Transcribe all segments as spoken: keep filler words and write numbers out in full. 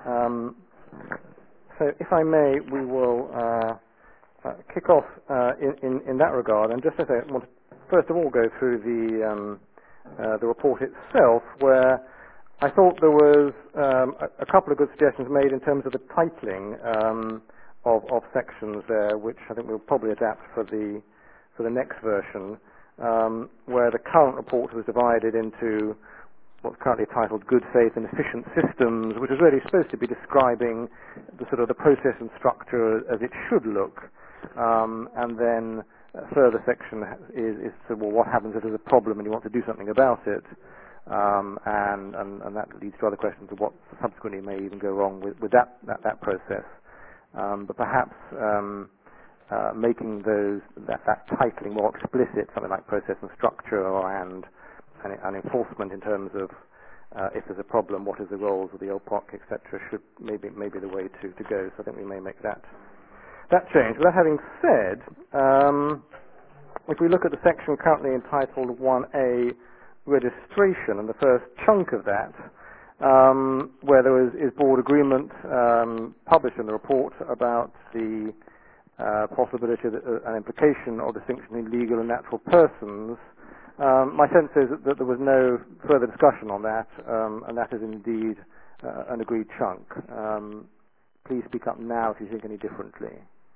Um, so, if I may, we will uh, uh, kick off uh, in, in, in that regard. And just as I want to first of all go through the um, uh, the report itself, where I thought there was um, a, a couple of good suggestions made in terms of the titling um, of, of sections there, which I think we'll probably adapt for the for the next version, um, where the current report was divided into what's currently titled Good Faith and Efficient Systems, which is really supposed to be describing the sort of the process and structure as it should look. Um, and then a further section is, is to, well, what happens if there's a problem and you want to do something about it? Um, and, and, and that leads to other questions of what subsequently may even go wrong with, with that, that, that process. Um, but perhaps um, uh, making those that, that titling more explicit, something like process and structure, and and, and enforcement in terms of uh, if there's a problem, what is the roles of the O P O C, et cetera, should maybe maybe the way to, to go. So I think we may make that that change. With that having said, um, if we look at the section currently entitled one A, registration, and the first chunk of that, um, where there is, is board agreement um, published in the report about the uh, possibility of, uh, an implication of distinction in legal and natural persons. Um, my sense is that, that there was no further discussion on that, um, and that is indeed uh, an agreed chunk. Um, please speak up now if you think any differently.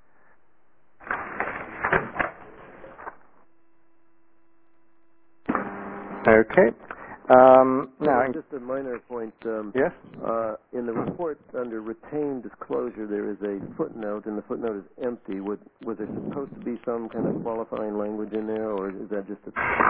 Okay. Um, now, uh, just a minor point. Um, yes. Uh, in the report under retained disclosure, there is a footnote, and the footnote is empty. Would, was there supposed to be some kind of qualifying language in there, or is that just a?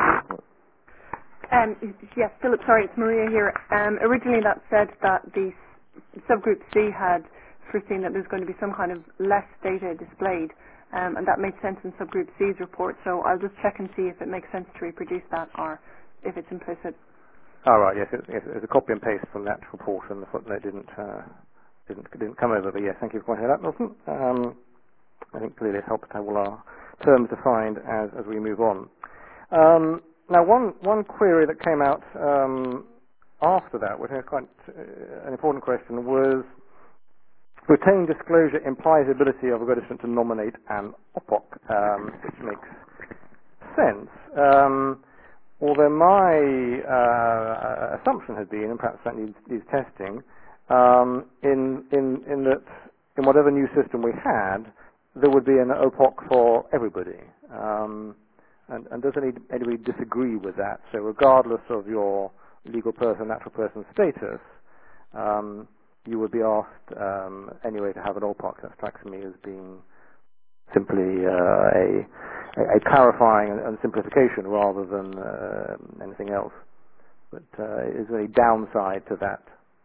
Um, yes, Philip. Sorry, it's Maria here. Um, originally, that said that the s- subgroup C had foreseen that there's going to be some kind of less data displayed, um, and that made sense in subgroup C's report. So I'll just check and see if it makes sense to reproduce that, or if it's implicit. Oh, right, yes, it, yes, it was a copy and paste from that report, and the footnote didn't uh, didn't didn't come over. But yes, thank you for pointing that out, Milton. Um, I think clearly it helps to have all our terms defined as as we move on. Um, now, one one query that came out um, after that, which is quite uh, an important question, was retained disclosure implies the ability of a registrant to nominate an O P O C, um, which makes sense. Um, Although my uh, assumption had been, and perhaps that needs, needs testing, um, in, in, in that in whatever new system we had, there would be an O P O C for everybody. Um, and, and does any, anybody disagree with that? So regardless of your legal person, natural person status, um, you would be asked um, anyway to have an O P O C. That strikes me as being simply uh, a A, a clarifying and, and simplification rather than uh, anything else. But uh, is there any downside to that?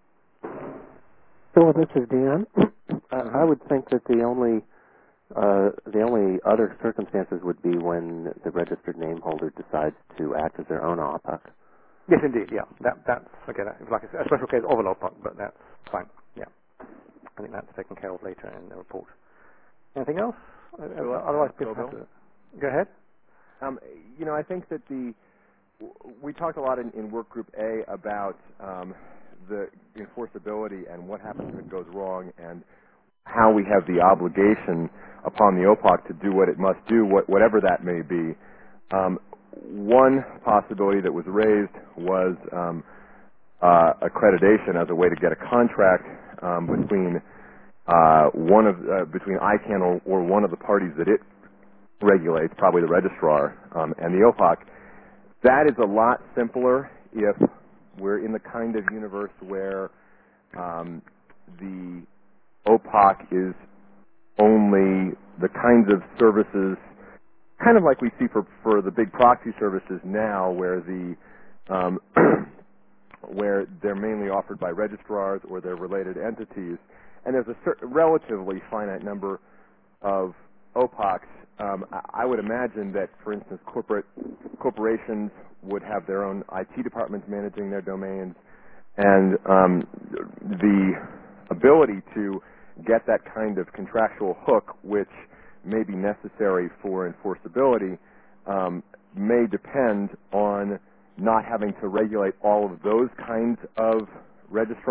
So this is Dan. I would think that the only uh, the only other circumstances would be when the registered name holder decides to act as their own O P O C. Yes, indeed. Yeah, that that's again it's like a special case of an O P O C, but that's fine. Yeah, I think that's taken care of later in the report. Anything else? Well, Otherwise, Bill, people have Bill? to go ahead. Um, you know, I think that the we talked a lot in, in work group A about um, the enforceability and what happens if it goes wrong, and how we have the obligation upon the O P O C to do what it must do, what, whatever that may be. Um, one possibility that was raised was um, uh, accreditation as a way to get a contract um, between uh, one of uh, between I CANN or, or one of the parties that it regulates, probably the registrar, um, and the O P O C. That is a lot simpler if we're in the kind of universe where um, the O P O C is only the kinds of services, kind of like we see for, for the big proxy services now, where the um, where they're mainly offered by registrars or their related entities, and there's a cer- relatively finite number of O P O Cs. Um, I would imagine that, for instance, corporate corporations would have their own I T departments managing their domains, and um, the ability to get that kind of contractual hook, which may be necessary for enforceability, um, may depend on not having to regulate all of those kinds of registrants,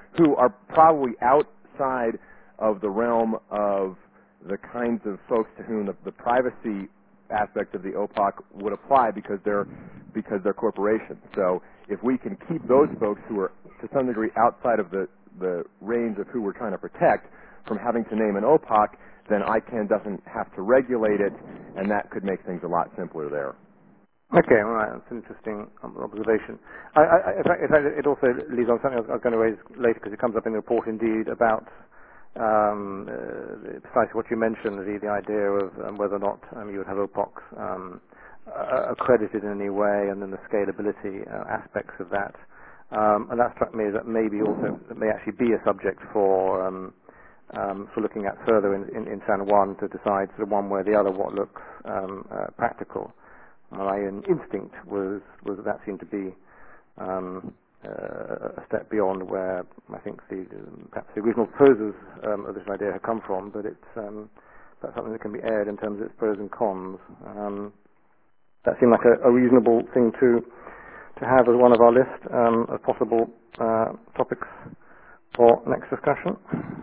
who are probably outside of the realm of the kinds of folks to whom the, the privacy aspects of the O P A C would apply because they're because they're corporations. So if we can keep those folks who are to some degree outside of the, the range of who we're trying to protect from having to name an O P A C, then I C A N doesn't have to regulate it, and that could make things a lot simpler there. Okay, all right, that's an interesting observation. I, I, in, fact, in fact, it also leads on something I was going to raise later because it comes up in the report indeed about um, uh, precisely what you mentioned, the, the idea of um, whether or not um, you would have O P A Cs um, uh, accredited in any way, and then the scalability uh, aspects of that. Um, and that struck me that maybe also it may actually be a subject for um, um, for looking at further in, in, in San Juan to decide sort of one way or the other what looks um, uh, practical. My own instinct was was that, that seemed to be um, uh, a step beyond where I think the perhaps the original proposers um, of this idea had come from, but it's um, that's something that can be aired in terms of its pros and cons. Um, that seemed like a, a reasonable thing to to have as one of our list um, of possible uh, topics for next discussion.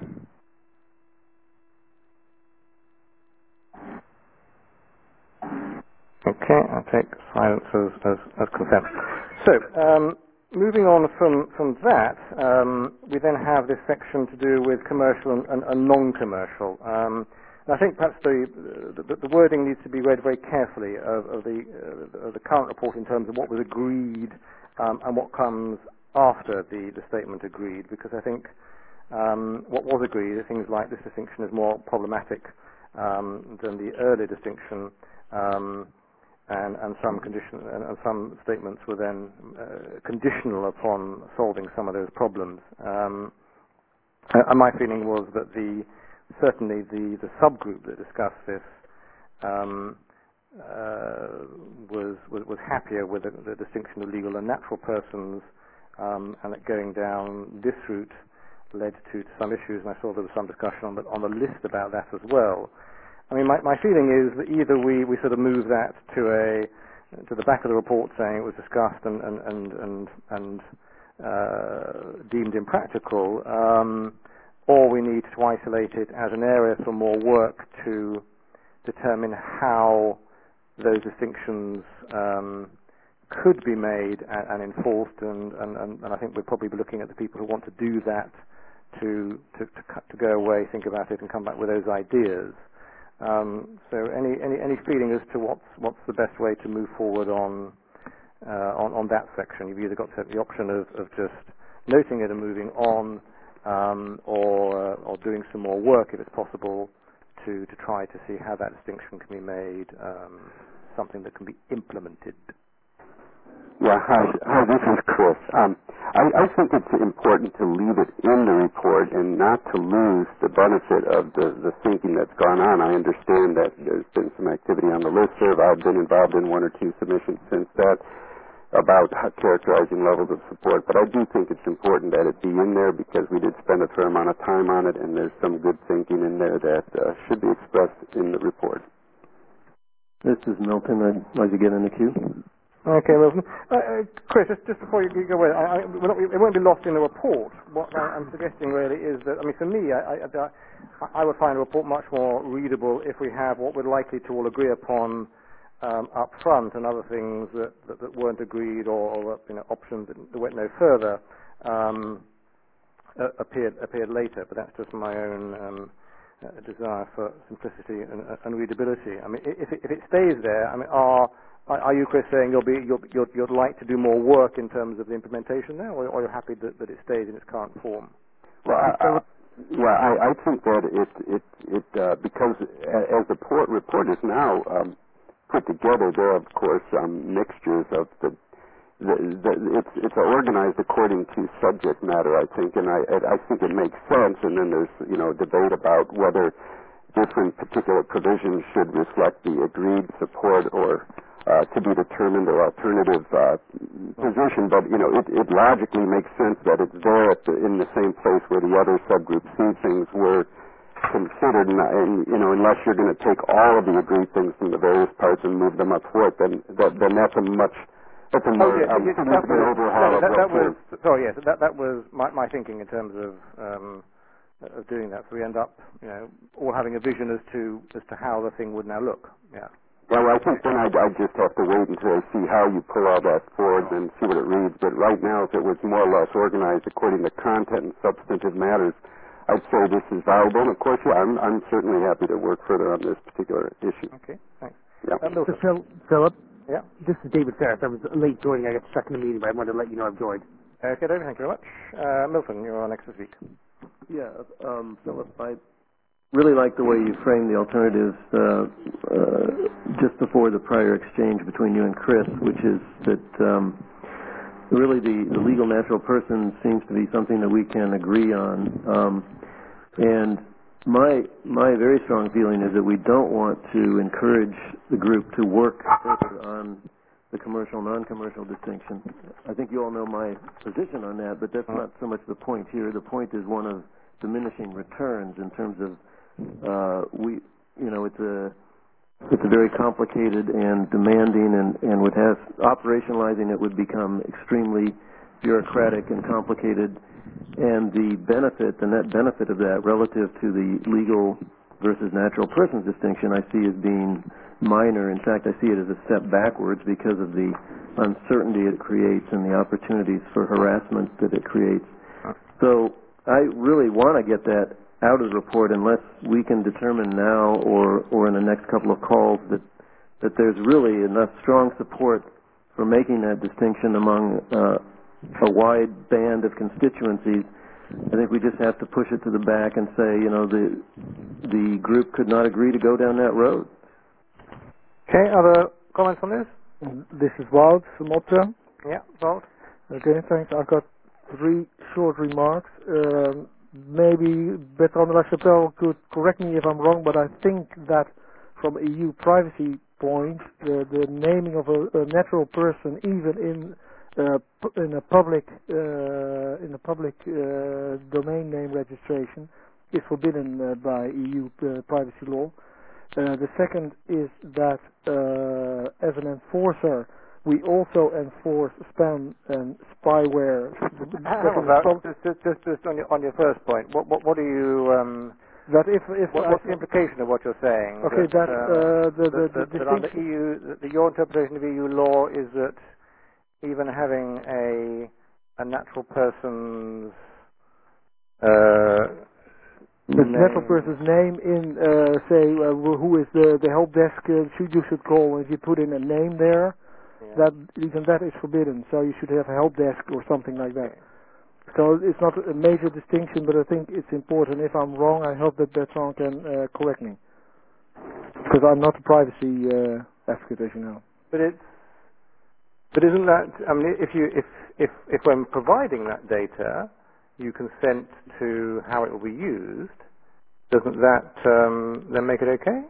Okay, I take silence as, as, as consent. So, um, moving on from, from that, um, we then have this section to do with commercial and, and, and non-commercial. Um, and I think perhaps the, the, the wording needs to be read very carefully of, of, the, uh, of the current report in terms of what was agreed um, and what comes after the, the statement agreed, because I think um, what was agreed, things like this distinction is more problematic um, than the earlier distinction. Um, And, and some condition and, and some statements were then uh, conditional upon solving some of those problems. Um, and my feeling was that the certainly the, the subgroup that discussed this um, uh, was, was was happier with the, the distinction of legal and natural persons, um, and that going down this route led to, to some issues. And I saw there was some discussion on the on the list about that as well. I mean, my, my feeling is that either we, we sort of move that to a to the back of the report saying it was discussed and and and and, and uh, deemed impractical, um, or we need to isolate it as an area for more work to determine how those distinctions um, could be made and, and enforced. And, and, and I think we'll probably be looking at the people who want to do that to to to, to go away, think about it, and come back with those ideas. Um, so any, any any feeling as to what's what's the best way to move forward on uh, on on that section? You've either got to have the option of, of just noting it and moving on, um, or uh, or doing some more work if it's possible to to try to see how that distinction can be made um, something that can be implemented. Yeah, hi, hi, this is Chris. Um, I, I think it's important to leave it in the report and not to lose the benefit of the, the thinking that's gone on. I understand that there's been some activity on the listserv. I've been involved in one or two submissions since that about characterizing levels of support, but I do think it's important that it be in there because we did spend a fair amount of time on it, and there's some good thinking in there that uh, should be expressed in the report. This is Milton. I'd like to get in the queue. Okay, Wilson. Uh, uh, Chris, just, just before you go away, I, I, not, it won't be lost in the report. What I, I'm suggesting really is that, I mean, for me, I, I, I would find a report much more readable if we have what we're likely to all agree upon um, up front, and other things that, that, that weren't agreed, or, or you know, options that, that went no further um, uh, appeared appeared later. But that's just my own um, uh, desire for simplicity and, and readability. I mean, if it, if it stays there, I mean, are Are you, Chris, saying you'll be you'll, you'll, you'd like to do more work in terms of the implementation there, or, or you're happy that, that it stays in its current form? Well, I, I, yeah, I, I think that it it it uh, because as the port report is now um, put together, there are of course um, mixtures of the, the, the it's it's organized according to subject matter, I think, and I I think it makes sense. And then there's you know debate about whether different particular provisions should reflect the agreed support or Uh, to be determined or alternative uh, position, but you know it, it logically makes sense that it's there at the, in the same place where the other subgroup C things were considered, and, and you know unless you're going to take all of the agreed things from the various parts and move them up forth, then that, then that's a much But the Oh more yes, um, yes, that significant was, overhaul that, of that, that what was sorry, yes, that that was my, my thinking in terms of um, of doing that. So we end up, you know, all having a vision as to as to how the thing would now look. Yeah. Yeah, well, I think then I'd, I'd just have to wait until I see how you pull all that forward and see what it reads. But right now, if it was more or less organized according to content and substantive matters, I'd say this is valuable. And of course, yeah, I'm, I'm certainly happy to work further on this particular issue. Okay, thanks. Yeah. Uh, So Milton. Phil, Philip, Yeah. this is David Ferris. I was late joining. I got stuck in the meeting, but I wanted to let you know I've joined. Okay, David, thank you very much. Uh, Milton, you're on next this week. Yeah, um, Philip, I really like the way you framed the alternatives uh, uh, just before the prior exchange between you and Chris, which is that um, really the, the legal natural person seems to be something that we can agree on. Um, and my my very strong feeling is that we don't want to encourage the group to work further on the commercial non-commercial distinction. I think you all know my position on that, but that's not so much the point here. The point is one of diminishing returns in terms of uh, we, you know, it's a it's a very complicated and demanding, and and would have operationalizing it would become extremely bureaucratic and complicated. And the benefit, the net benefit of that relative to the legal versus natural persons distinction, I see as being minor. In fact, I see it as a step backwards because of the uncertainty it creates and the opportunities for harassment that it creates. So I really want to get that out of the report unless we can determine now or, or in the next couple of calls that, that there's really enough strong support for making that distinction among uh, a wide band of constituencies. I think we just have to push it to the back and say, you know, the the group could not agree to go down that road. Okay, other comments on this? This is Wout from Opta. Yeah, Walt. Okay, thanks. I've got three short remarks. Um, maybe Bertrand de la Chapelle could correct me if I'm wrong, but I think that from E U privacy point, the, the naming of a, a natural person, even in uh, pu- in a public uh, in a public uh, domain name registration, is forbidden uh, by E U uh, privacy law. Uh, the second is that uh, as an enforcer, we also enforce spam and spyware. Hang on, Walt, just, just, just, just on your on your first point, what what, what do you um, that if if what, I- what's the implication of what you're saying? Okay, that, um, uh, the, the, that, the that, that under distinction, E U, that the, your interpretation of E U law is that even having a a natural person's uh, the name, natural person's name in, uh, say, uh, who is the, the help desk uh, should you should call, and if you put in a name there, yeah. that even that is forbidden. So you should have a help desk or something like that. Okay. So it's not a major distinction, but I think it's important. If I'm wrong, I hope that Bertrand can uh, correct me, because I'm not a privacy uh, advocate, as you know. But it's but isn't that I mean if you if if if when providing that data you consent to how it will be used, doesn't that um, then make it okay?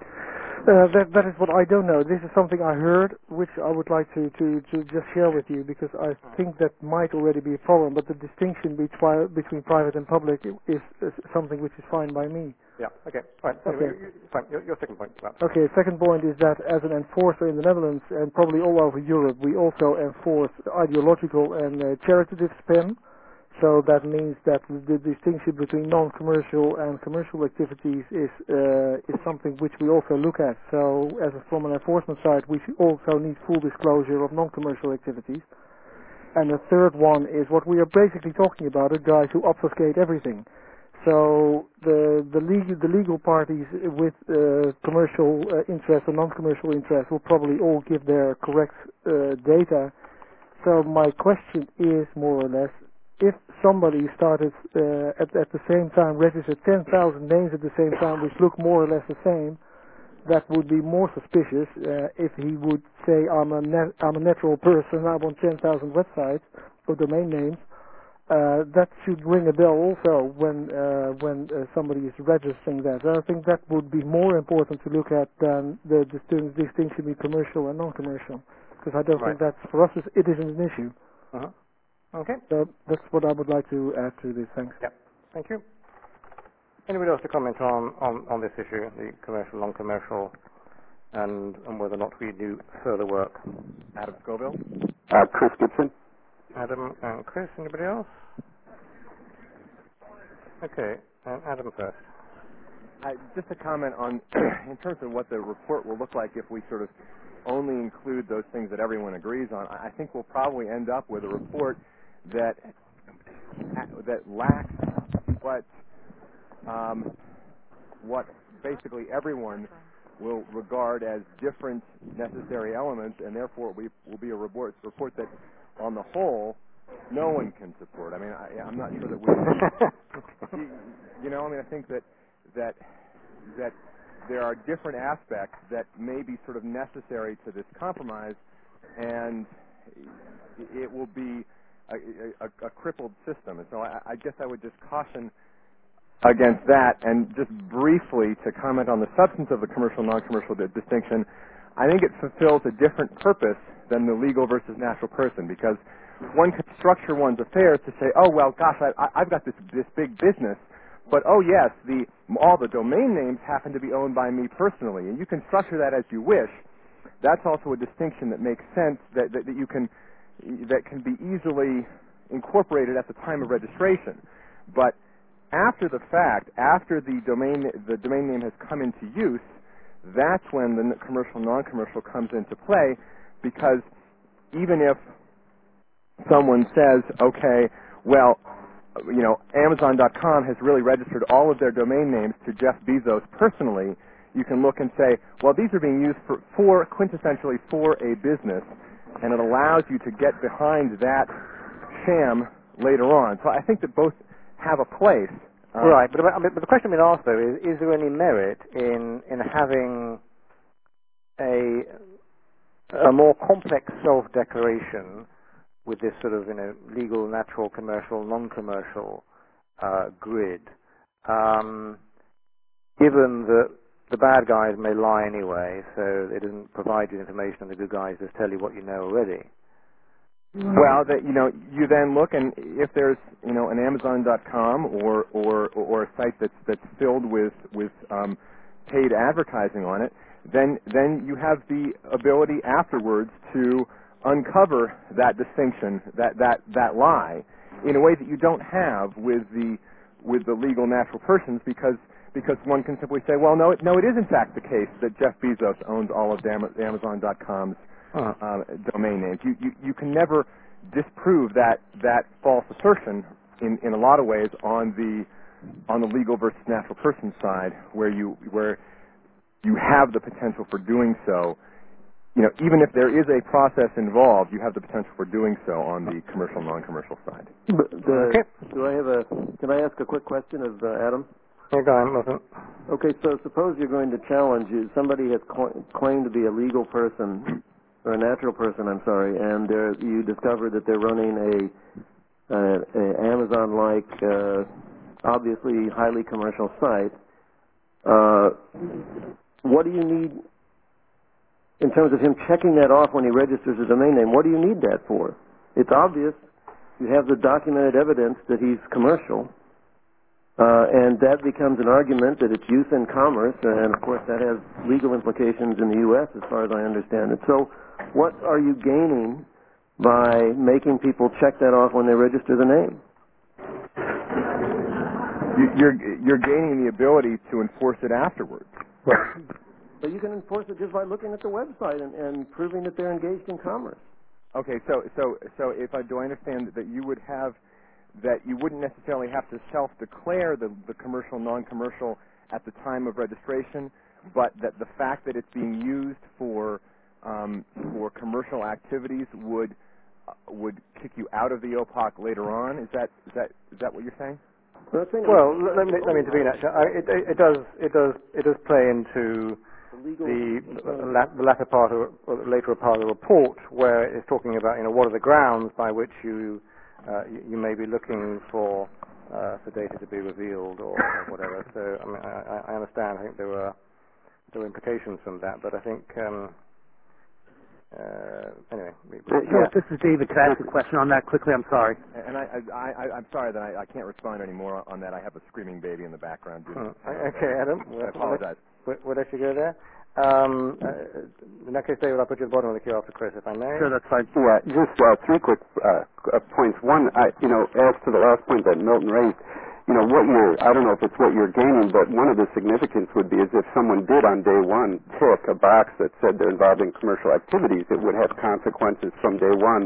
Uh, that that is what I don't know. This is something I heard, which I would like to, to, to just share with you, because I think that might already be a problem. But the distinction between between private and public is, is something which is fine by me. Yeah. Okay. Fine. Okay. Anyway, you- you- fine. Your, your second point. About Okay. Second point is that as an enforcer in the Netherlands and probably all over Europe, we also enforce ideological and uh, charitative spam. So that means that the distinction between non-commercial and commercial activities is uh, is something which we also look at. So as a, from an enforcement side, we should also need full disclosure of non-commercial activities. And the third one is what we are basically talking about, are guys who obfuscate everything. So the the legal the legal parties with uh, commercial uh, interest or non-commercial interest will probably all give their correct uh, data. So my question is more or less, if somebody started uh, at, at the same time registered ten thousand names at the same time, which look more or less the same, that would be more suspicious uh, if he would say, I'm a, nat- I'm a natural person, I want ten thousand websites or domain names. Uh, that should ring a bell also when uh, when uh, somebody is registering that. I think that would be more important to look at than the distin- distinction between commercial and non-commercial, because I don't Right. think that's, for us, it isn't an issue. Uh-huh. Okay. So that's what I would like to add to this. Thanks. Yeah. Thank you. Anybody else to comment on, on, on this issue, the commercial, non-commercial, and, and whether or not we do further work? Adam Scoville? Uh, Chris Gibson. Adam and Chris. Anybody else? Okay, um, Adam first. I, just a comment on, in terms of what the report will look like if we sort of only include those things that everyone agrees on. I think we'll probably end up with a report that that lacks what um, what basically everyone will regard as different necessary elements, and therefore we will be a report report that, on the whole, no one can support. I mean, I, I'm not sure that we, you, you know, I mean, I think that that that there are different aspects that may be sort of necessary to this compromise, and it will be a, a, a crippled system. And so I, I guess I would just caution against that. And just briefly to comment on the substance of the commercial non-commercial di- distinction, I think it fulfills a different purpose than the legal versus natural person, because one could structure one's affairs to say, oh, well, gosh, I, I, I've got this this big business, but, oh, yes, the all the domain names happen to be owned by me personally, and you can structure that as you wish. That's also a distinction that makes sense, that, that, that you can that can be easily incorporated at the time of registration. But after the fact, after the domain the domain name has come into use, that's when the commercial non-commercial comes into play, because even if someone says, okay, well, you know, Amazon dot com has really registered all of their domain names to Jeff Bezos personally, you can look and say, well, these are being used for, for quintessentially for a business, and it allows you to get behind that sham later on. So I think that both have a place. Um, right, but, but the question being asked, though, is, is there any merit in, in having a, a more complex self-declaration with this sort of, you know, legal, natural, commercial, non-commercial uh, grid, um, given that the bad guys may lie anyway, so it doesn't provide you information, and the good guys just tell you what you know already. Well, that you know, you then look, and if there's you know an Amazon dot com or or or a site that's that's filled with with um, paid advertising on it, then then you have the ability afterwards to uncover that distinction, that that that lie, in a way that you don't have with the with the legal natural persons, because because one can simply say, well, no, it, no, it is in fact the case that Jeff Bezos owns all of Amazon dot com's uh, uh, domain names. You, you you can never disprove that that false assertion in, in a lot of ways on the on the legal versus natural person side, where you where you have the potential for doing so. You know, even if there is a process involved, you have the potential for doing so on the commercial, non-commercial side. But the, Okay. Do I have a? Can I ask a quick question of uh, Adam? Yeah, go on, Martin. Okay, so suppose you're going to challenge you. Somebody has cl- claimed to be a legal person or a natural person. I'm sorry, and they're, you discover that they're running a, a, a Amazon-like, uh, obviously highly commercial site. Uh, what do you need? In terms of him checking that off when he registers a domain name, what do you need that for? It's obvious. You have the documented evidence that he's commercial, uh, and that becomes an argument that it's use in commerce, and of course that has legal implications in the U S as far as I understand it. So what are you gaining by making people check that off when they register the name? You, you're you're gaining the ability to enforce it afterwards. But you can enforce it just by looking at the website and, and proving that they're engaged in commerce. Okay, so so so if I do I understand that you would have that you wouldn't necessarily have to self-declare the the commercial non-commercial at the time of registration, but that the fact that it's being used for um, for commercial activities would uh, would kick you out of the O P O C later on. Is that is that is that what you're saying? Well, let me let me intervene. Actually, I, it, it does it does it does play into the the latter part of, or the later part of the report, where it's talking about, you know, what are the grounds by which you uh, you, you may be looking for uh, for data to be revealed or, or whatever. So I mean, I, I understand. I think there were there were implications from that, but I think um, uh, anyway. We, So yeah. this is David. Could I ask a question on that quickly? I'm sorry. And I, I, I, I'm sorry that I, I can't respond anymore on that. I have a screaming baby in the background. Doing Hmm. Okay, Adam. I apologize. We'll, we'll let you go there. Um, uh, in that case, David, I'll put you at the bottom of the queue after Chris, if I may. Sure, that's fine. Yeah, just uh, three quick uh, uh, points. One, I, you know, as to the last point that Milton raised, you know, what you're, I don't know if it's what you're gaining, but one of the significance would be is if someone did on day one tick a box that said they're involved in commercial activities, it would have consequences from day one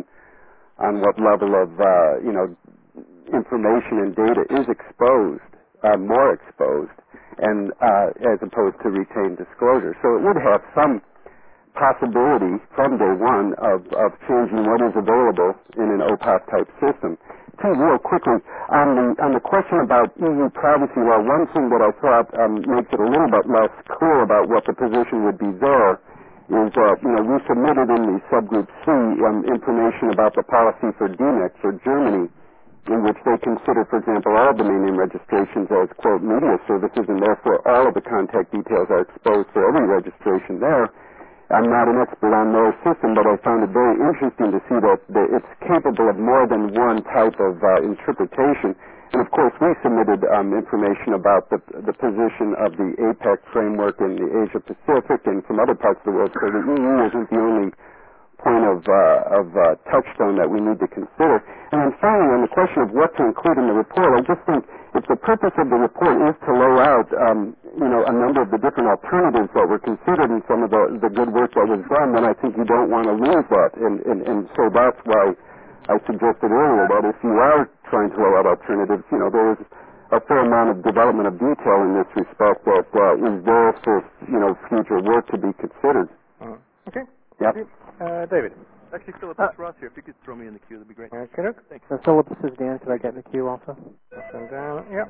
on what level of, uh, you know, information and data is exposed, uh, more exposed, and uh, as opposed to retained disclosure. So it would have some possibility from day one of, of changing what is available in an O P A C type system. Two, real quickly, on the on the question about E U privacy law, one thing that I thought um, makes it a little bit less clear about what the position would be there is that, you know, we submitted in the subgroup C um, information about the policy for D N I C for Germany, in which they consider, for example, all domain name registrations as, quote, media services, and therefore all of the contact details are exposed for every registration there. I'm not an expert on their system, but I found it very interesting to see that the, it's capable of more than one type of uh, interpretation. And of course, we submitted um, information about the, the position of the APEC framework in the Asia Pacific and from other parts of the world. So the E U isn't the only point of, uh, of uh, touchstone that we need to consider. And then finally, on the question of what to include in the report, I just think if the purpose of the report is to lay out, um, you know, a number of the different alternatives that were considered in some of the, the good work that was done, then I think you don't want to lose that. And, and, and so that's why I suggested earlier that if you are trying to lay out alternatives, you know, there is a fair amount of development of detail in this respect that uh, is there for, you know, future work to be considered. Uh, okay. Yep. Uh, David. Actually, Philip, Uh, it's Ross here. If you could throw me in the queue, that'd be great. Okay, look. Thanks. So Philip, this is Dan. Could I get in the queue also? Up and down. Yep.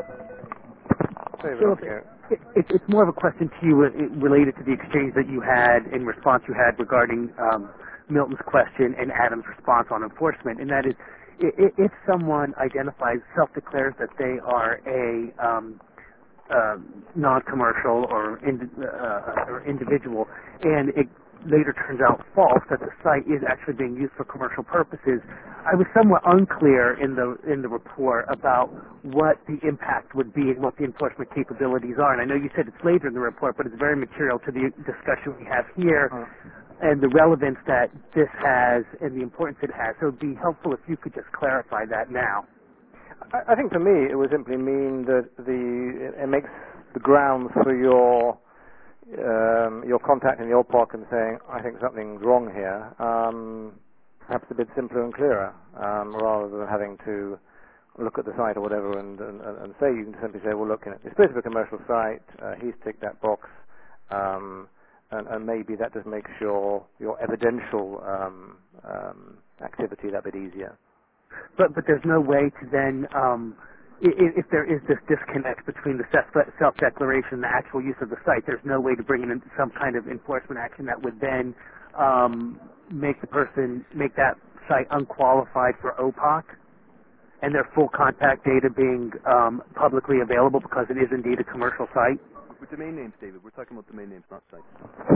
David, Philip, off you go. it, it, it's more of a question to you uh, related to the exchange that you had in response you had regarding um, Milton's question and Adam's response on enforcement, and that is, i- if someone identifies, self-declares that they are a um, uh, non-commercial or, indi- uh, or individual, and it later turns out false, that the site is actually being used for commercial purposes, I was somewhat unclear in the in the report about what the impact would be and what the enforcement capabilities are. And I know you said it's later in the report, but it's very material to the discussion we have here Uh, and the relevance that this has and the importance it has. So it would be helpful if you could just clarify that now. I, I think for me it would simply mean that the it, it makes the grounds for your um, your contacting the O P O C and saying, I think something's wrong here, um, perhaps a bit simpler and clearer, um, rather than having to look at the site or whatever and, and, and say, you can simply say, well, look, it's supposed to be a commercial site, uh, he's ticked that box, um, and, and maybe that just makes your, your evidential um, um, activity that bit easier. But but there's no way to then, um, if, if there is this disconnect between the self- self-declaration and the actual use of the site, there's no way to bring in some kind of enforcement action that would then um, make the person, make that site unqualified for O P O C and their full contact data being um, publicly available because it is indeed a commercial site? With domain names, David, we're talking about domain names, not sites.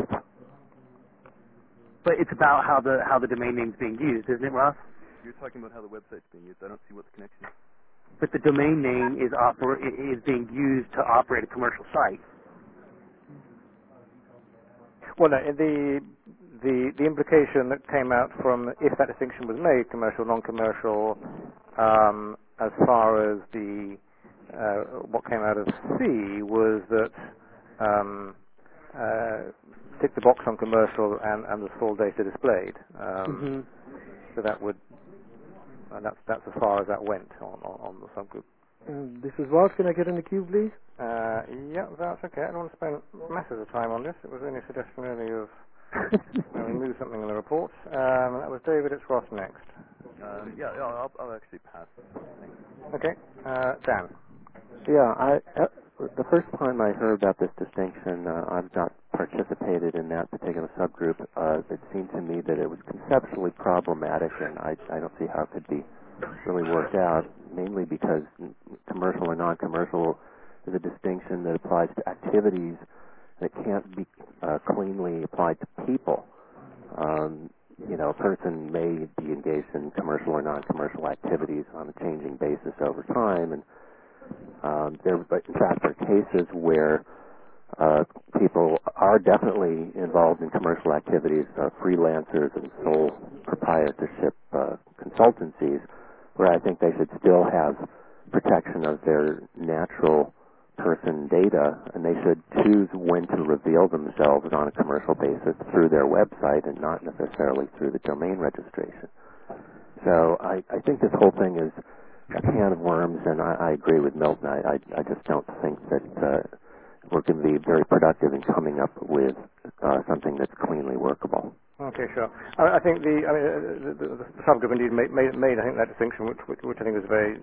But it's about how the how the domain name's being used, isn't it, Ross? You're talking about how the website's being used. I don't see what the connection is. But the domain name is oper- is being used to operate a commercial site. Well, no, the the the implication that came out from if that distinction was made, commercial, non-commercial, um, as far as the uh, what came out of C was that um, uh, tick the box on commercial and, and the full data displayed. Um, Mm-hmm. So that would, and that's that's as far as that went on on, on the subgroup. Um, this is Ross. Can I get in the queue, please? Uh, yeah, that's okay. I don't want to spend masses of time on this. It was only a suggestion really of uh, remove something in the report. Um, that was David. It's Ross next. Um, yeah, yeah I'll, I'll actually pass. Thanks. Okay, uh, Dan. Yeah, I uh, the first time I heard about this distinction, uh, I've not participated in that particular subgroup. Uh, it seemed to me that it was conceptually problematic, and I, I don't see how it could be really worked out, mainly because commercial or non-commercial is a distinction that applies to activities that can't be uh, cleanly applied to people. Um, you know, a person may be engaged in commercial or non-commercial activities on a changing basis over time, and um, there, but in fact, there are cases where uh, people are definitely involved in commercial activities, uh, freelancers and sole proprietorship uh, consultancies, where I think they should still have protection of their natural person data, and they should choose when to reveal themselves on a commercial basis through their website and not necessarily through the domain registration. So I, I think this whole thing is a can of worms, and I, I agree with Milton. I, I, I just don't think that uh, we're going to be very productive in coming up with uh, something that's cleanly workable. Okay, sure. I, I think the, I mean, the, the, the subgroup indeed made, made, made, I think, that distinction, which, which, which I think is very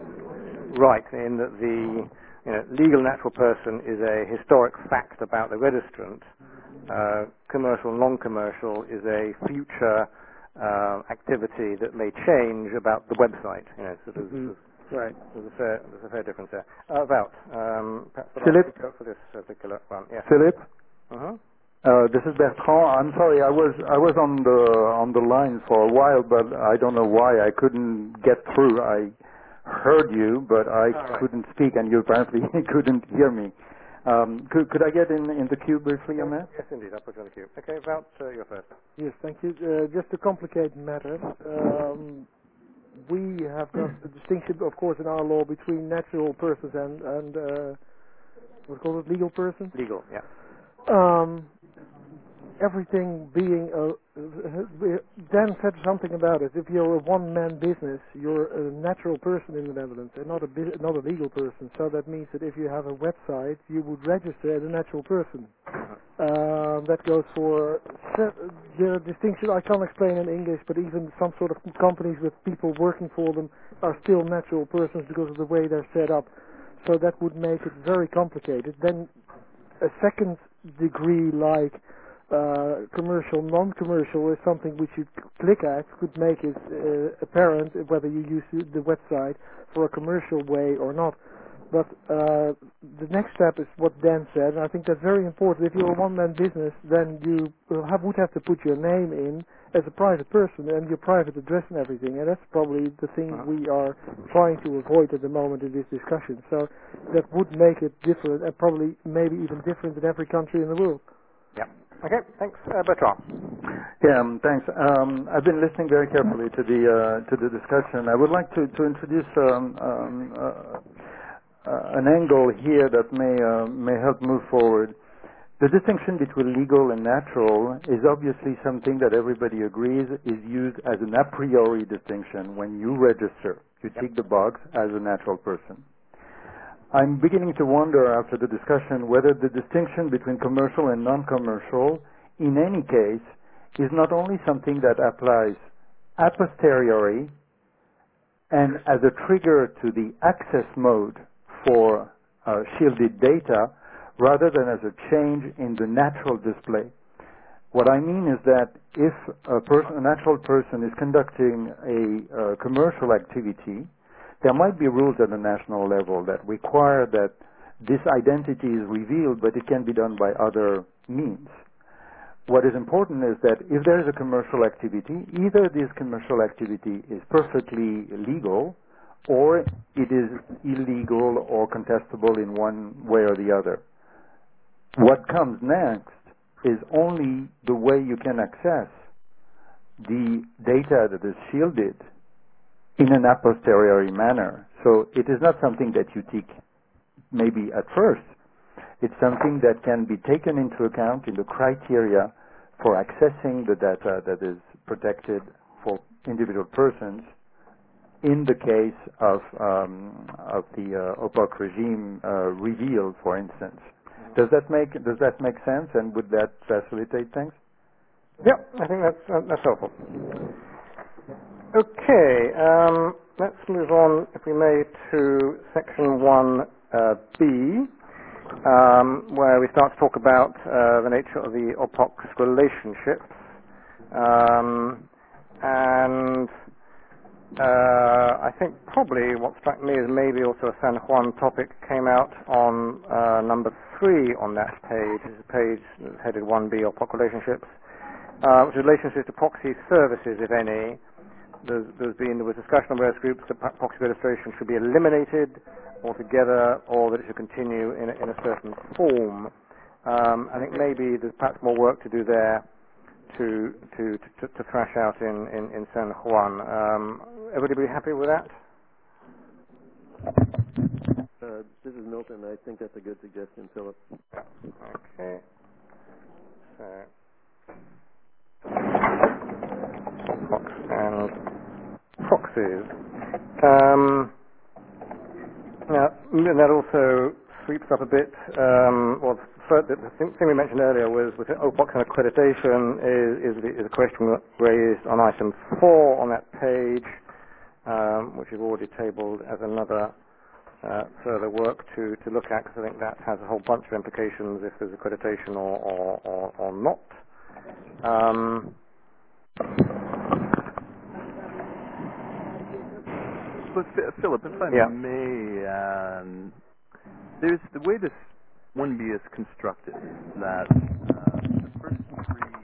right, in that the you know, legal natural person is a historic fact about the registrant. Uh, commercial, non-commercial is a future uh, activity that may change about the website. You know, so there's, Mm-hmm. there's, Right. there's a fair, there's a fair difference there. Uh, about um, perhaps the Philip? last for this particular one. Yes. Philip? Uh-huh. Uh, this is Bertrand. I'm sorry, I was I was on the on the line for a while, but I don't know why I couldn't get through. I heard you, but I right. couldn't speak, and you apparently couldn't hear me. Um, could could I get in in the queue briefly on that? Yes, indeed. I'll put you on the queue. Okay, about uh, your first. Yes, thank you. Uh, just to complicate matters, um, we have got a distinction, of course, in our law between natural persons and and uh, what's called it, legal persons. Legal, yeah. Um, everything being a, uh, Dan said something about it. If you're a one-man business, you're a natural person in the Netherlands and not a bu- not a legal person. So that means that if you have a website, you would register as a natural person. Um, that goes for se- the distinction I can't explain in English, but even some sort of companies with people working for them are still natural persons because of the way they're set up. So that would make it very complicated. Then a second degree like uh, commercial, non-commercial is something which you click at could make it uh, apparent whether you use the website for a commercial way or not. But uh, the next step is what Dan said, and I think that's very important. If you're a one-man business, then you will have, would have to put your name in as a private person and your private address and everything, and that's probably the thing we are trying to avoid at the moment in this discussion. So that would make it different, and probably maybe even different in every country in the world. Yeah. Okay, thanks. Uh, Bertrand. Yeah, um, thanks. Um, I've been listening very carefully to the uh, to the discussion. I would like to to introduce um, um, uh, uh, an angle here that may uh, may help move forward. The distinction between legal and natural is obviously something that everybody agrees is used as an a priori distinction when you register. You tick the box as a natural person. I'm beginning to wonder after the discussion whether the distinction between commercial and non-commercial in any case is not only something that applies a posteriori and as a trigger to the access mode for uh, shielded data rather than as a change in the natural display. What I mean is that if a, person, a natural person is conducting a uh, commercial activity, there might be rules at the national level that require that this identity is revealed, but it can be done by other means. What is important is that if there is a commercial activity, either this commercial activity is perfectly legal or it is illegal or contestable in one way or the other. What comes next is only the way you can access the data that is shielded in an a posteriori manner. So it is not something that you tick maybe at first. It's something that can be taken into account in the criteria for accessing the data that is protected for individual persons in the case of um, of the uh, O P O C regime uh, reveal, for instance. Does that make does that make sense, and would that facilitate things? Yeah, I think that's uh, that's helpful. Okay, um, let's move on, if we may, to section one uh, B, um, where we start to talk about uh, the nature of the O P O C relationships, um, and uh, I think probably what struck me is maybe also a San Juan topic came out on uh, number three on that page. It's a page that's headed one B, O P O C relationships. uh, which is relationships to proxy services, if any. There's, there's been there was discussion on various groups that proxy registration should be eliminated altogether, or that it should continue in a, in a certain form. Um, I think maybe there's perhaps more work to do there to to to, to thrash out in in, in San Juan. Um, everybody be happy with that? Uh, this is Milton. I think that's a good suggestion, Philip. Okay. So, Fox and proxies. Um, now, that also sweeps up a bit. Um, well, the thing we mentioned earlier was with O P O C and accreditation is, is, the, is a question raised on item four on that page, um, which we've already tabled as another uh, further work to, to look at, because I think that has a whole bunch of implications if there's accreditation or, or, or, or not. Um, But Philip, if I yeah. may, um, there's the way this one B is constructed, that uh, the first three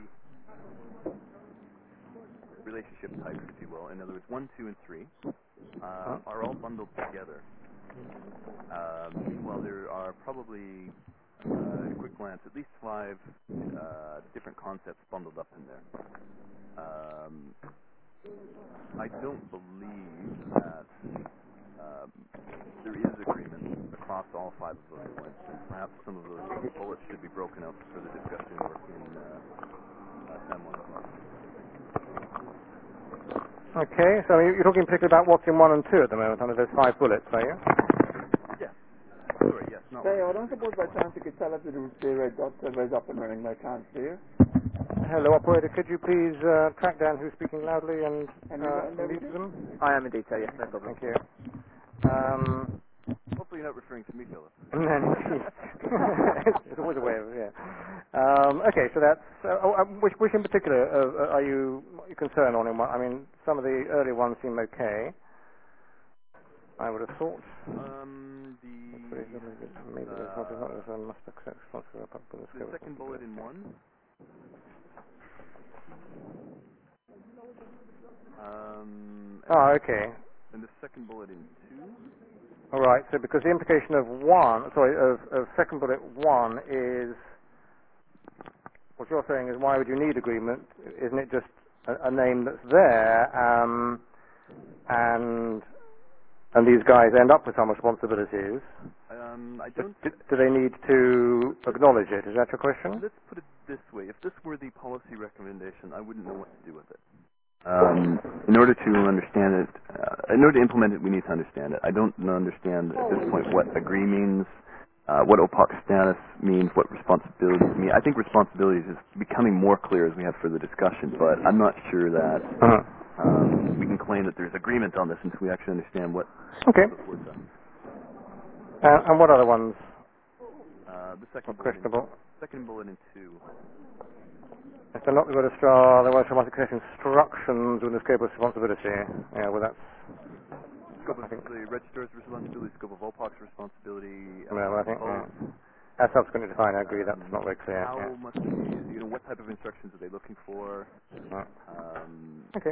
relationship types, if you will, in other words, one, two, and three, uh, are all bundled together. Um, meanwhile, there are probably, uh, at a quick glance, at least five uh, different concepts bundled up in there. Um, I don't believe that um, there is agreement across all five of those points, and perhaps some of those bullets should be broken out for further discussion work in uh, uh, San Juan class. Okay, so you're talking particularly about what's in one and two at the moment, under those five bullets, are you? Yes. Sorry, yes. Not Say, I don't suppose by chance you could tell us the the red dot that was up and running by chance, do you? Hello, operator. Could you please uh, track down who's speaking loudly and uh, mute them? I am indeed, sir. Yes, no problem. Thank you. Um, Hopefully you're not referring to me, Philip. It's always a way of, yeah. Um, okay, so that's, uh, oh, um, which, which in particular uh, are you concerned on? In what, I mean, some of the earlier ones seem okay, I would have thought. Um, the, Maybe there's not, there's not, there's a must accept the second bullet in one. Um, oh, okay. And the second bullet in two. All right. So because the implication of one, sorry, of, of second bullet one is what you're saying is why would you need agreement? Isn't it just a, a name that's there, um, and and these guys end up with some responsibilities? Um, I don't. Do, do they need to acknowledge it? Is that your question? Let's put it this way: if this were the policy recommendation, I wouldn't know what to do with it. Um, in order to understand it, uh, in order to implement it, we need to understand it. I don't understand at this point what agree means, uh, what O P O C status means, what responsibilities mean. I think responsibilities is becoming more clear as we have further discussion, but I'm not sure that uh-huh. um, we can claim that there's agreement on this until we actually understand what okay. those words are. Uh, and what other ones? Uh, the second bullet, questionable. in, second bullet in two. If they're not the registrar, there was some success instructions with the scope of responsibility. Yeah, well, that's... Scope of the registrar's responsibility, scope of O P O C's responsibility. Uh, well, I think yeah. That's subsequently defined. I agree. Um, that's not very clear. How yeah. much, you know, what type of instructions are they looking for? Right. Um, okay.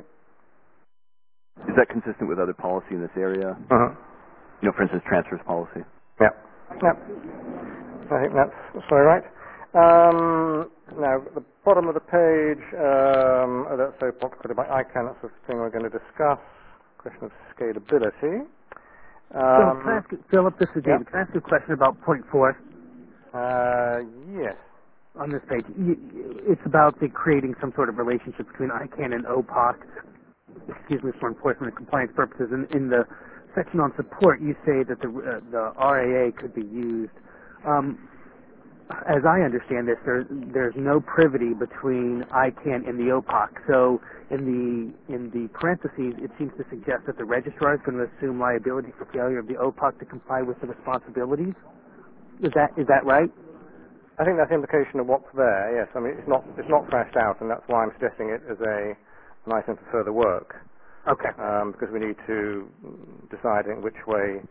Is that consistent with other policy in this area? Uh-huh. You know, for instance, transfers policy. Yeah. Yeah. I think that's, that's very right. Um, now, at the bottom of the page, um, oh, that's so populated by I CANN, that's the thing we're going to discuss, question of scalability. Um, Philip, can I ask you, Philip, this is David. Yeah. Can I ask you a question about point four? Uh, yes. On this page. It's about the creating some sort of relationship between I CANN and O P O C, excuse me, for enforcement and compliance purposes. In, in the section on support, you say that the, uh, the R A A could be used. Um, As I understand this, there, there's no privity between I CANN and the O P O C. So in the in the parentheses, it seems to suggest that the registrar is going to assume liability for failure of the O P O C to comply with the responsibilities. Is that is that right? I think that's the implication of what's there. Yes, I mean it's not it's not thrashed out, and that's why I'm suggesting it as a an item for further work. Okay. Um, because we need to decide in which way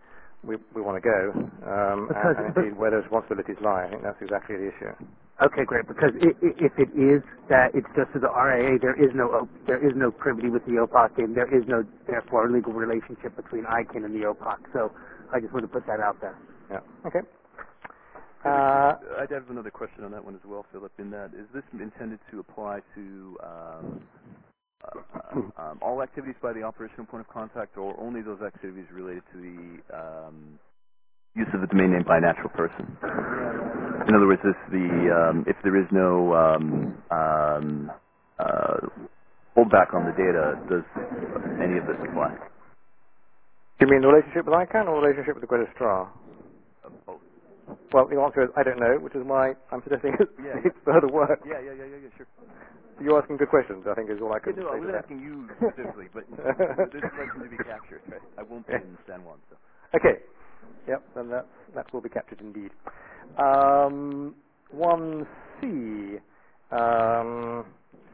we, we want to go, um, Because- and, and indeed where those responsibilities lie. I think that's exactly the issue. Okay, great. Because i i if it is that it's just to the R I A, there is no O- there is no privity with the O P O C, and there is no therefore legal relationship between I C A N and the O P O C. So I just want to put that out there. Yeah. Okay. Uh, I'd have another question on that one as well, Philip. In that, is this intended to apply to um, uh, um, all activities by the operational point of contact, or only those activities related to the um, use of the domain name by a natural person? In other words, this the um, if there is no um, um, uh, holdback on the data, does any of this apply? do you mean the relationship with I C A N or the relationship with the registrar? Uh, both. Well, the answer is I don't know, which is why I'm suggesting it Yeah, needs further work. Yeah, yeah, yeah, yeah, yeah, sure. You're asking good questions, I think, is all I can Yeah, no, I say to wasn't that. asking you specifically, but there's a question to be captured, right? I won't be Yeah. in San Juan, so. Okay. Yep, then that, that will be captured indeed. Um, one C. Um,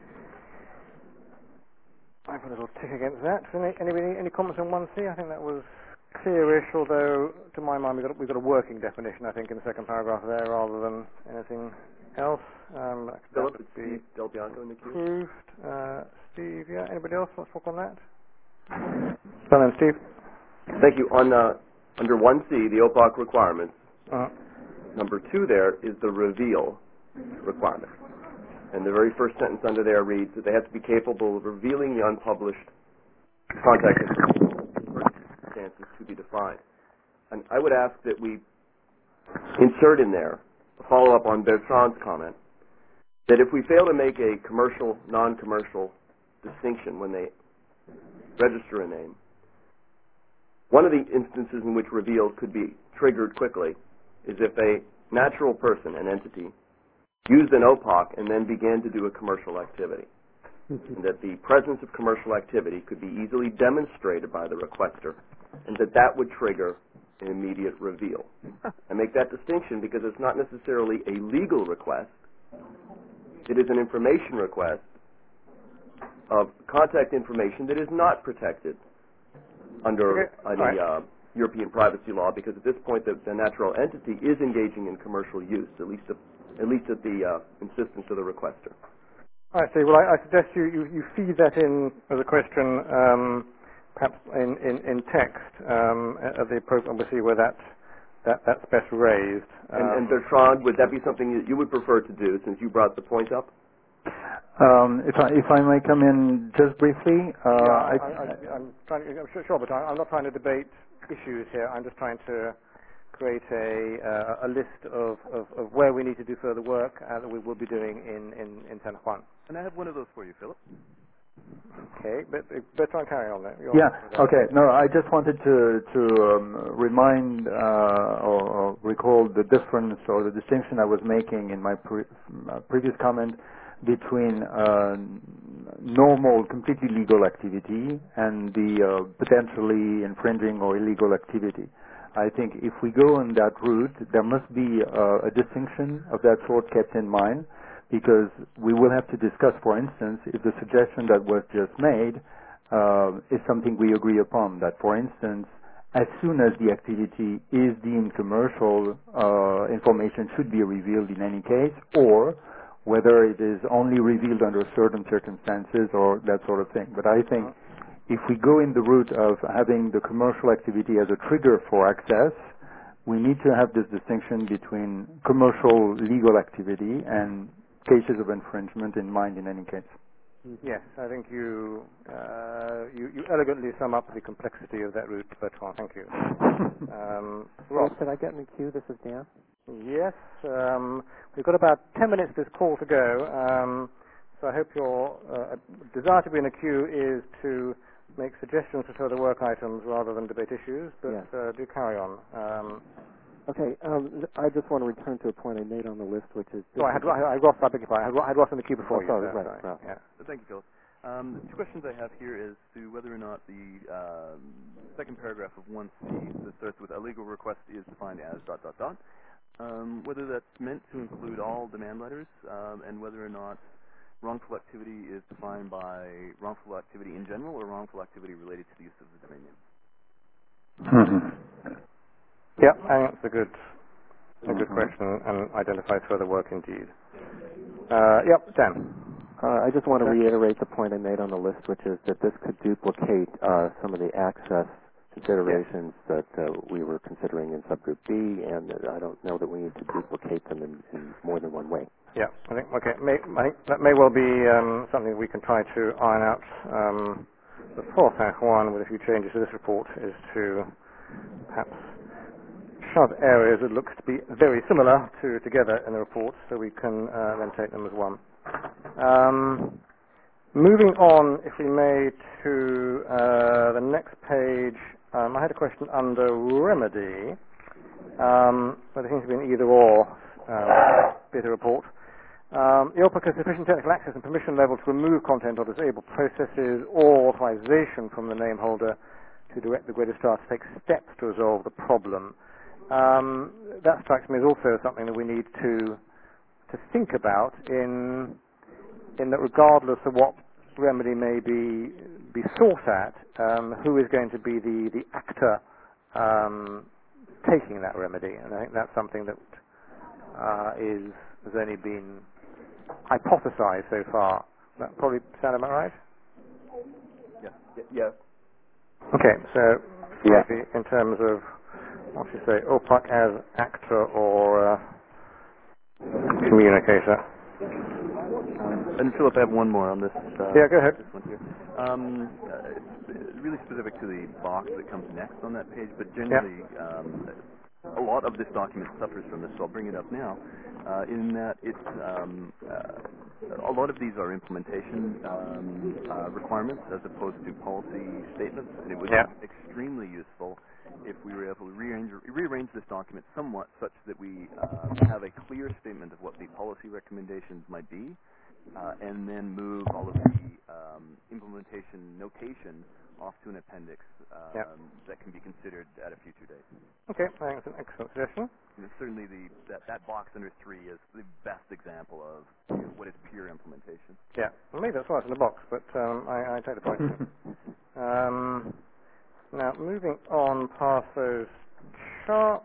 I have a little tick against that. Any, anybody, any comments on one C? I think that was clearish, although to my mind we've got, we've got a working definition, I think, in the second paragraph there rather than anything else. Um, that Philip, would it's be Steve Del Bianco in the queue. proved. Uh, Steve, yeah, anybody else want to talk on that? Well then, Steve. Thank you. On uh, under one C, the O P O C requirements, Uh, number two there is the reveal requirement. And the very first sentence under there reads that they have to be capable of revealing the unpublished contact information for circumstances to be defined. And I would ask that we insert in there a follow-up on Bertrand's comment that if we fail to make a commercial, non-commercial distinction when they register a name, one of the instances in which reveal could be triggered quickly is if a natural person, an entity, used an O P O C and then began to do a commercial activity. And that the presence of commercial activity could be easily demonstrated by the requester, and that that would trigger an immediate reveal. I make that distinction because it's not necessarily a legal request. It is an information request of contact information that is not protected under Okay. any Right. uh, European privacy law, because at this point the, the natural entity is engaging in commercial use, at least, at least at the uh, insistence of the requester. All right, Steve. Well, I, I suggest you, you, you feed that in as a question, um, perhaps in, in, in text um, at the appropriate, obviously, where that, that that's best raised. Um, And, and Bertrand, would that be something that you would prefer to do, since you brought the point up? Um, if I if I may come in just briefly, uh, yeah, I, I, I, I, I'm trying. I'm sure, sure, but I, I'm not trying to debate issues here. I'm just trying to create a uh, a list of, of, of where we need to do further work uh, that we will be doing in in, in San Juan. And I have one of those for you, Philip. Okay, but but try and carry on there. You're yeah, on okay. No, I just wanted to to um, remind uh, or, or recall the difference or the distinction I was making in my, pre- my previous comment between uh, normal, completely legal activity and the uh, potentially infringing or illegal activity. I think if we go on that route, there must be uh, a distinction of that sort kept in mind, because we will have to discuss, for instance, if the suggestion that was just made uh, is something we agree upon, that, for instance, as soon as the activity is deemed commercial, uh, information should be revealed in any case, or whether it is only revealed under certain circumstances or that sort of thing. But I think if we go in the route of having the commercial activity as a trigger for access, we need to have this distinction between commercial legal activity and cases of infringement in mind in any case. Yes, I think you, uh, you you elegantly sum up the complexity of that route, Bertrand. Thank you. um, Rob, Did I get in the queue? This is Dan. Yes, um, we've got about ten minutes this call to go, um, so I hope your uh, desire to be in the queue is to make suggestions for further work items rather than debate issues, but Yes. uh, do carry on. Um, Okay, um, I just want to return to a point I made on the list, which is... so I had, I had Ross, I beg your pardon, I had, Ro- I had Ross in the queue before Oh, you. sorry, so, right, sorry. right. Yeah. So thank you, Philip. Um, the two questions I have here is to whether or not the um, second paragraph of one C that starts with a legal request is defined as dot dot dot, um, whether that's meant to include all demand letters, um, and whether or not wrongful activity is defined by wrongful activity in general or wrongful activity related to the use of the domain name. Mm-hmm. Yeah, I think it's a good, a good Mm-hmm. question and identifies further work indeed. Uh, yep, Dan. Uh, I just want to Okay. reiterate the point I made on the list, which is that this could duplicate uh, some of the access considerations yes. that uh, we were considering in subgroup B, and that I don't know that we need to duplicate them in, in more than one way. Yeah, I think okay. May, I think that may well be um, something we can try to iron out. Um, the fourth Act one, with a few changes to this report, is to perhaps shove areas that looks to be very similar to together in the report, so we can uh, then take them as one. Um, moving on, if we may, to uh, the next page. Um, I had a question under remedy, um, but there seems to be an either-or uh, bit of report. Um, the O P A C has sufficient technical access and permission level to remove content or disable processes or authorization from the name holder to direct the registrar to take steps to resolve the problem. Um, that strikes me as also something that we need to to think about in in that regardless of what remedy may be be sought at, um, who is going to be the the actor um, taking that remedy, and I think that's something that uh, is has only been hypothesized so far. That probably sound about right? Yes. Y- yes. Okay, so Yeah. maybe in terms of what should you say, O P A C as actor or uh, communicator. Um, and Philip, I have one more on this. Uh, Yeah, go ahead. This one here. Um, uh, it's really specific to the box that comes next on that page, but generally, um, a lot of this document suffers from this, so I'll bring it up now. Uh, in that it's um, uh, a lot of these are implementation um, uh, requirements as opposed to policy statements, and it would Yeah. be extremely useful if we were able to rearrange, rearrange this document somewhat such that we um, have a clear statement of what the policy recommendations might be, uh, and then move all of the um, implementation notation off to an appendix um, Yeah. that can be considered at a future date. Okay, I think it's an excellent suggestion. You know, certainly, the that, that box under three is the best example of you know, what is pure implementation. Yeah, well, maybe that's why it's in the box, but um, I, I take the point. um, now, moving on past those charts,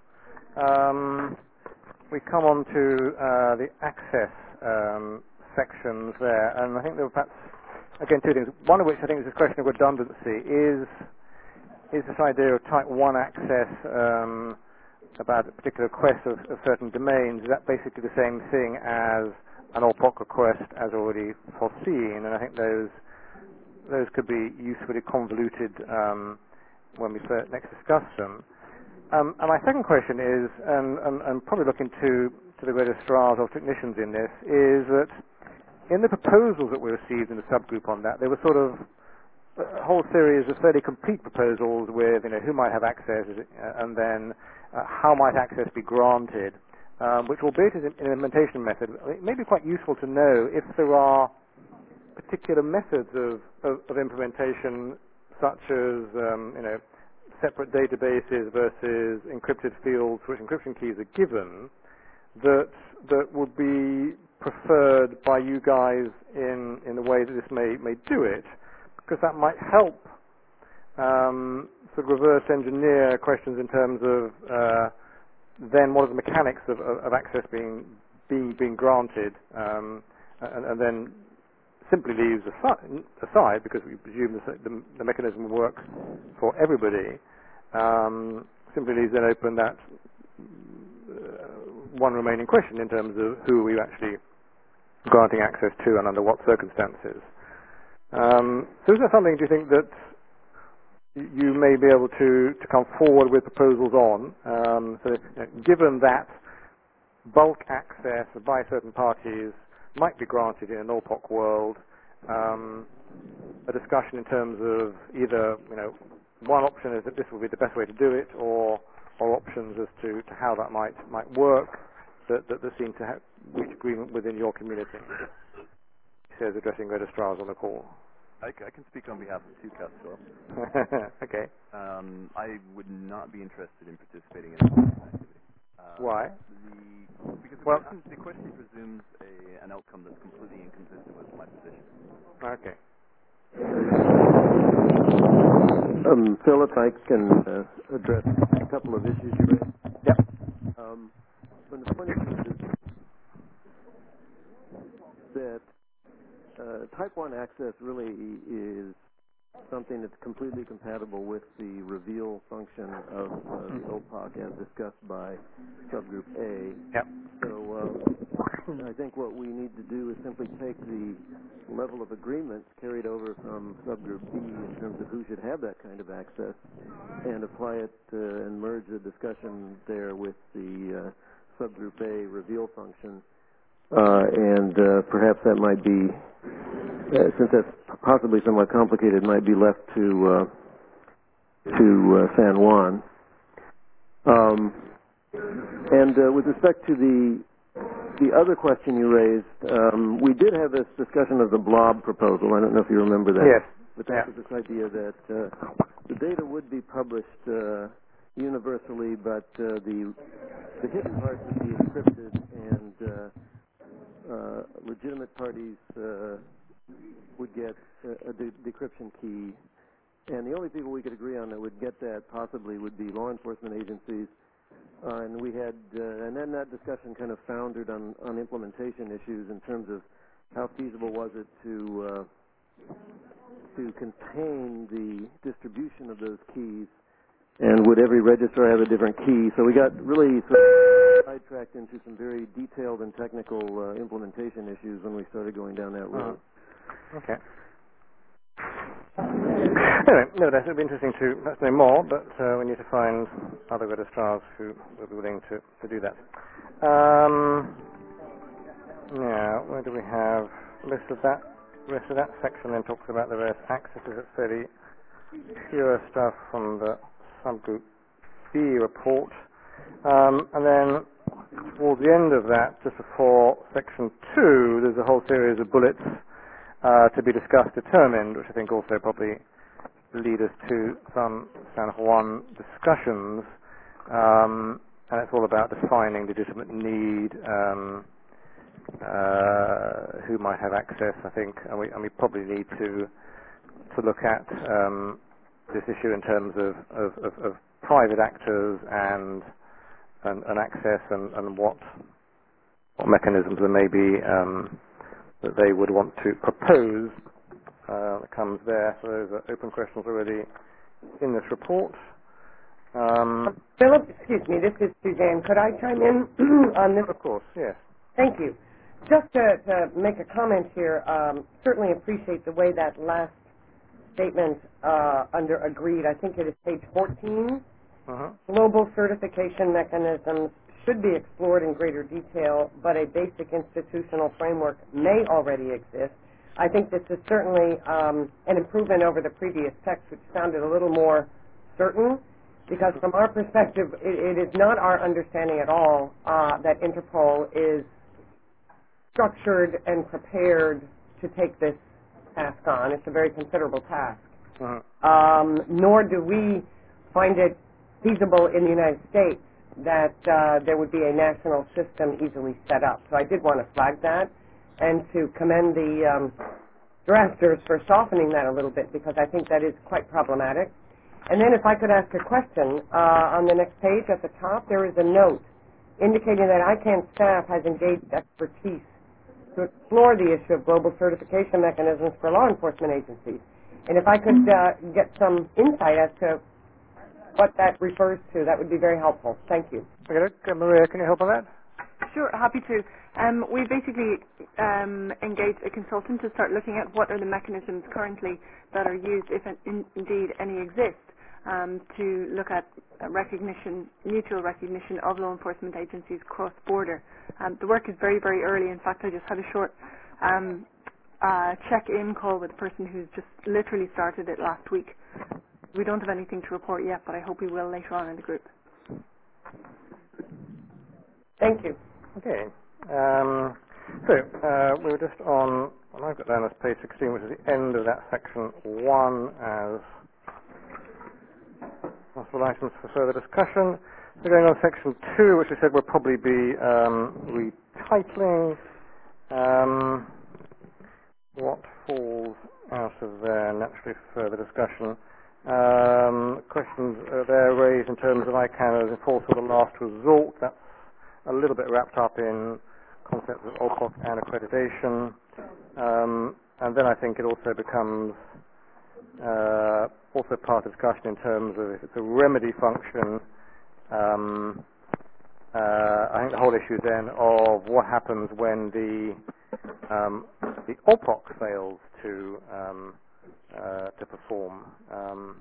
um, we come on to uh, the access um, sections there, and I think there were perhaps, again, two things. One of which I think is this question of redundancy. Is is this idea of type one access um, about a particular request of, of certain domains, is that basically the same thing as an O P O C request as already foreseen? And I think those those could be usefully convoluted um, when we first next discuss them. Um, and my second question is, and, and, and probably looking to, to the registrars or technicians in this, is that in the proposals that we received in the subgroup on that, there were sort of a whole series of fairly complete proposals with, you know, who might have access, uh, and then uh, how might access be granted, um, which, albeit as an implementation method, it may be quite useful to know if there are particular methods of, of, of implementation, such as, um, you know, separate databases versus encrypted fields for which encryption keys are given, that that would be preferred by you guys in in the way that this may may do it, because that might help um, sort of reverse engineer questions in terms of uh, then what are the mechanics of, of, of access being being being granted, um, and, and then simply leaves aside, aside because we presume the, the, the mechanism will work for everybody. Um, simply leaves then open that uh, one remaining question in terms of who are we actually granting access to and under what circumstances. Um, so is there something, do you think, that you may be able to, to come forward with proposals on? Um, so, you know, given that bulk access by certain parties might be granted in an O P O C world, um, a discussion in terms of either, you know, one option is that this will be the best way to do it, or or options as to, to how that might might work that that, that seem to have reach agreement within your community. He says, addressing registrars on the call. I, c- I can speak on behalf of two cuts, Philip. Okay. Um, I would not be interested in participating in this activity. Uh, Why? The, because the, Well, question, the question presumes a, an outcome that's completely inconsistent with my position. Okay. Um, Phil, if I can uh, address a couple of issues you raised. Yep. Um, from the point of view that, that uh, Type one access really is something that's completely compatible with the reveal function of uh, the O P O C as discussed by subgroup A. Yep. So uh, I think what we need to do is simply take the level of agreement carried over from subgroup B in terms of who should have that kind of access and apply it uh, and merge the discussion there with the uh, subgroup A reveal function. Uh, and uh, perhaps that might be, uh, since that's possibly somewhat complicated, might be left to uh, to uh, San Juan. Um, and uh, with respect to the the other question you raised, um, we did have this discussion of the blob proposal. I don't know if you remember that. Yes. But that yeah. was this idea that uh, the data would be published uh, universally, but uh, the the hidden parts would be encrypted, and uh, uh, legitimate parties uh, would get a, a de- decryption key. And the only people we could agree on that would get that possibly would be law enforcement agencies. Uh, and we had, uh, and then that discussion kind of foundered on, on implementation issues in terms of how feasible was it to uh, to contain the distribution of those keys, and would every registrar have a different key? So we got really sort of sidetracked into some very detailed and technical uh, implementation issues when we started going down that road. Uh-huh. Okay. Anyway, no, that would be interesting to let's know more, but uh, we need to find other registrars who will be willing to, to do that. Um, yeah, where do we have the rest of that? The rest of that section then talks about the various accesses. It's fairly pure stuff from the subgroup B report. Um, and then towards the end of that, just before section two, there's a whole series of bullets uh, to be discussed, determined, which I think also probably lead us to some San Juan discussions, um, and it's all about defining legitimate need, um, uh, who might have access, I think, and we, and we probably need to to look at um, this issue in terms of, of, of, of private actors and and, and access, and, and what what mechanisms there may be um, that they would want to propose. Uh, that comes there. So those are open questions already in this report. Um, Philip, excuse me, this is Suzanne. Could I chime in on this? Of course, yes. Thank you. Just to, to make a comment here, um, certainly appreciate the way that last statement uh, under agreed, I think it is page fourteen, uh-huh. Global certification mechanisms should be explored in greater detail, but a basic institutional framework may already exist. I think this is certainly um, an improvement over the previous text, which sounded a little more certain, because from our perspective, it, it is not our understanding at all uh, that Interpol is structured and prepared to take this task on. It's a very considerable task. Uh-huh. Um, nor do we find it feasible in the United States that uh, there would be a national system easily set up. So I did want to flag that, and to commend the um, drafters for softening that a little bit, because I think that is quite problematic. And then if I could ask a question, uh, on the next page at the top, there is a note indicating that I CANN staff has engaged expertise to explore the issue of global certification mechanisms for law enforcement agencies. And if I could uh, get some insight as to what that refers to, that would be very helpful. Thank you. Okay, Maria, can you help on that? Sure, happy to. Um, we basically um, engaged a consultant to start looking at what are the mechanisms currently that are used, if in, indeed any exist, um, to look at recognition, mutual recognition of law enforcement agencies cross-border. Um, the work is very, very early. In fact, I just had a short um, uh, check-in call with a person who's just literally started it last week. We don't have anything to report yet, but I hope we will later on in the group. Thank you. Okay. Um, so, uh, we were just on, well, I've got down as page sixteen, which is the end of that section one as possible items for further discussion. We're going on section two, which we said will probably be um, retitling. Um, what falls out of there, naturally further discussion. Um, questions uh, there raised in terms of I C A N as enforcer of the last resort. That's a little bit wrapped up in concepts of O P O C and accreditation. Um, and then I think it also becomes uh, also part of discussion in terms of if it's a remedy function. Um, uh, I think the whole issue then of what happens when the um, the O P O C fails to um, uh, to perform um,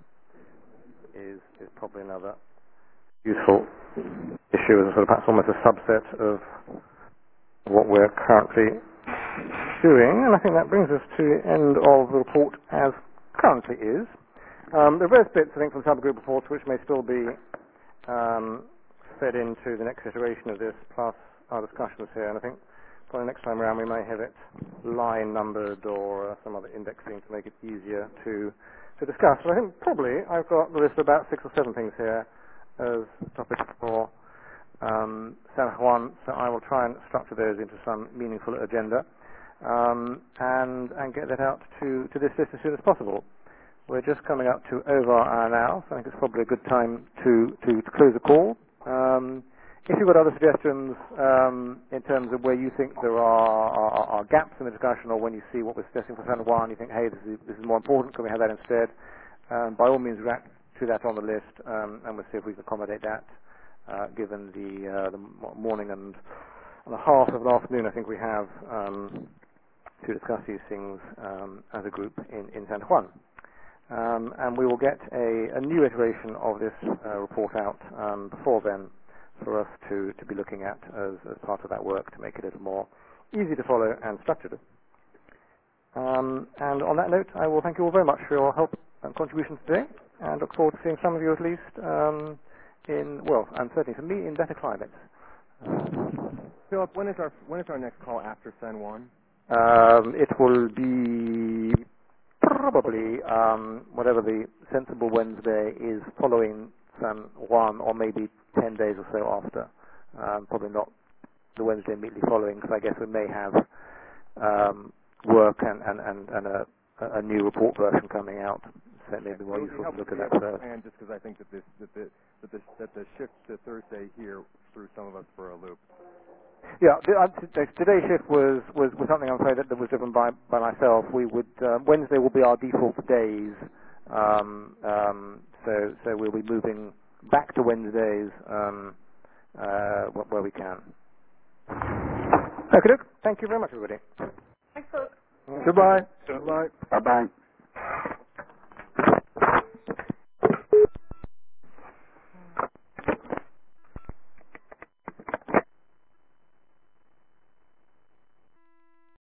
is is probably another useful issue as a sort of perhaps almost a subset of what we're currently doing. And I think that brings us to the end of the report as currently is. Um, there are various bits, I think, from subgroup reports which may still be um, fed into the next iteration of this, plus our discussions here. And I think probably next time around we may have it line numbered or uh, some other indexing to make it easier to to discuss. But I think probably I've got the list of about six or seven things here as topics for um, San Juan, so I will try and structure those into some meaningful agenda um, and and get that out to, to this list as soon as possible. We're just coming up to over an hour now, so I think it's probably a good time to, to, to close the call. Um, if you've got other suggestions um, in terms of where you think there are, are, are gaps in the discussion, or when you see what we're suggesting for San Juan, you think, hey, this is, this is more important, can we have that instead? Um, by all means, react to that on the list, um, and we'll see if we can accommodate that, uh, given the, uh, the morning and, and a half of an afternoon I think we have um, to discuss these things um, as a group in, in San Juan. Um, and we will get a, a new iteration of this uh, report out um, before then for us to, to be looking at as, as part of that work to make it a little more easy to follow and structured. Um, and on that note, I will thank you all very much for your help and contributions today, and look forward to seeing some of you at least um, in, well, and certainly for me, in better climates. Philip, when is our when is our next call after San Juan? Um, it will be probably um, whatever the sensible Wednesday is following San Juan, or maybe ten days or so after. Um, probably not the Wednesday immediately following, because I guess we may have um, work and, and, and, and a, a new report version coming out. So it may be more useful to look at that first. And just because I think that this that the that the, that the shift to Thursday here threw some of us for a loop. Yeah, the, uh, t- today's shift was, was, was something I'm afraid that, that was driven by, by myself. We would uh, Wednesday will be our default days, um, um, so so we'll be moving back to Wednesdays um, uh, wh- where we can. Okay, look, thank you very much, everybody. Thanks, folks. Goodbye. Bye bye.